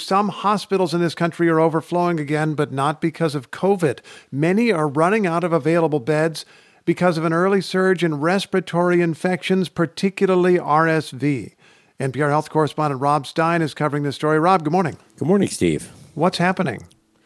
some hospitals in this country are overflowing again, but not because of COVID. Many are running out of available beds because of an early surge in respiratory infections, particularly RSV. NPR health correspondent Rob Stein is covering this story. Rob, good morning. Good morning, Steve. What's happening?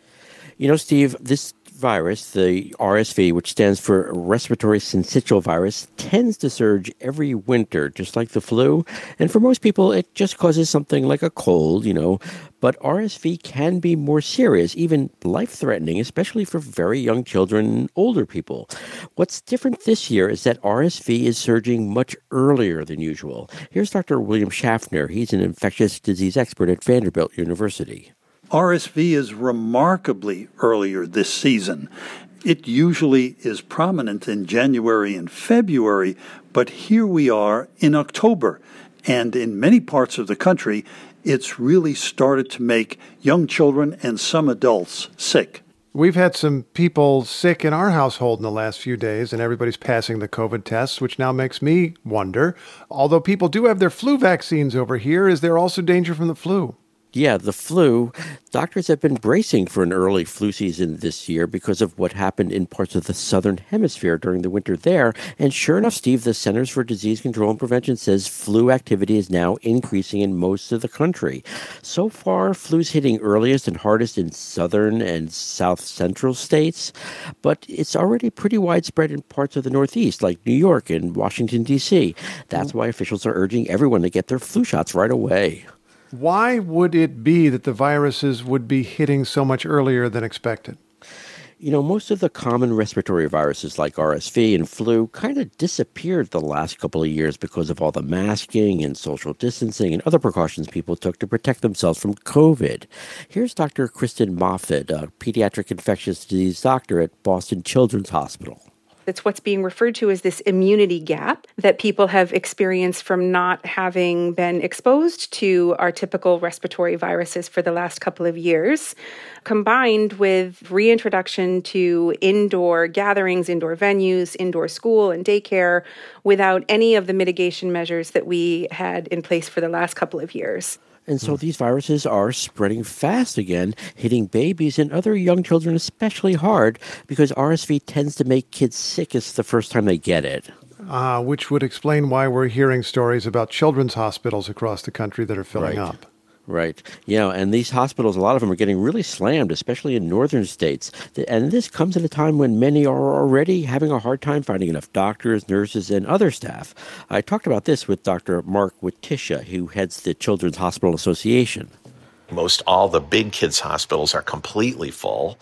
You know, Steve, this virus, the RSV, which stands for respiratory syncytial virus, tends to surge every winter, just like the flu. And for most people, it just causes something like a cold, But RSV can be more serious, even life-threatening, especially for very young children and older people. What's different this year is that RSV is surging much earlier than usual. Here's Dr. William Schaffner. He's an infectious disease expert at Vanderbilt University. RSV is remarkably earlier this season. It usually is prominent in January and February, but here we are in October. And in many parts of the country, it's really started to make young children and some adults sick. We've had some people sick in our household in the last few days, and everybody's passing the COVID tests, which now makes me wonder, although people do have their flu vaccines over here, is there also danger from the flu? Yeah, the flu. Doctors have been bracing for an early flu season this year because of what happened in parts of the southern hemisphere during the winter there. And sure enough, Steve, the Centers for Disease Control and Prevention says flu activity is now increasing in most of the country. So far, flu's hitting earliest and hardest in southern and south central states, but it's already pretty widespread in parts of the Northeast, like New York and Washington, D.C. That's why officials are urging everyone to get their flu shots right away. Why would it be that the viruses would be hitting so much earlier than expected? Most of the common respiratory viruses like RSV and flu kind of disappeared the last couple of years because of all the masking and social distancing and other precautions people took to protect themselves from COVID. Here's Dr. Kristen Moffitt, a pediatric infectious disease doctor at Boston Children's Hospital. It's what's being referred to as this immunity gap that people have experienced from not having been exposed to our typical respiratory viruses for the last couple of years, combined with reintroduction to indoor gatherings, indoor venues, indoor school and daycare without any of the mitigation measures that we had in place for the last couple of years. And so these viruses are spreading fast again, hitting babies and other young children especially hard because RSV tends to make kids sickest the first time they get it. Which would explain why we're hearing stories about children's hospitals across the country that are filling up. Right. And these hospitals, a lot of them are getting really slammed, especially in northern states. And this comes at a time when many are already having a hard time finding enough doctors, nurses, and other staff. I talked about this with Dr. Mark Witisha, who heads the Children's Hospital Association. Most all the big kids' hospitals are completely full.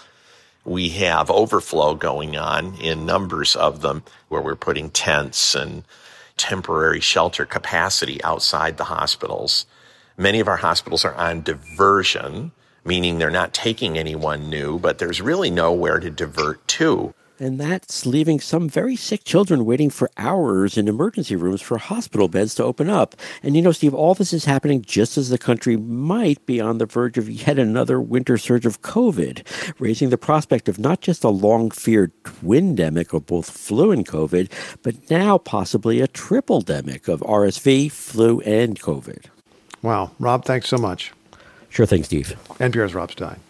We have overflow going on in numbers of them where we're putting tents and temporary shelter capacity outside the hospitals. Many of our hospitals are on diversion, meaning they're not taking anyone new, but there's really nowhere to divert to. And that's leaving some very sick children waiting for hours in emergency rooms for hospital beds to open up. And Steve, all this is happening just as the country might be on the verge of yet another winter surge of COVID, raising the prospect of not just a long-feared twin-demic of both flu and COVID, but now possibly a triple-demic of RSV, flu, and COVID. Wow. Rob, thanks so much. Sure thing, Steve. NPR's Rob Stein.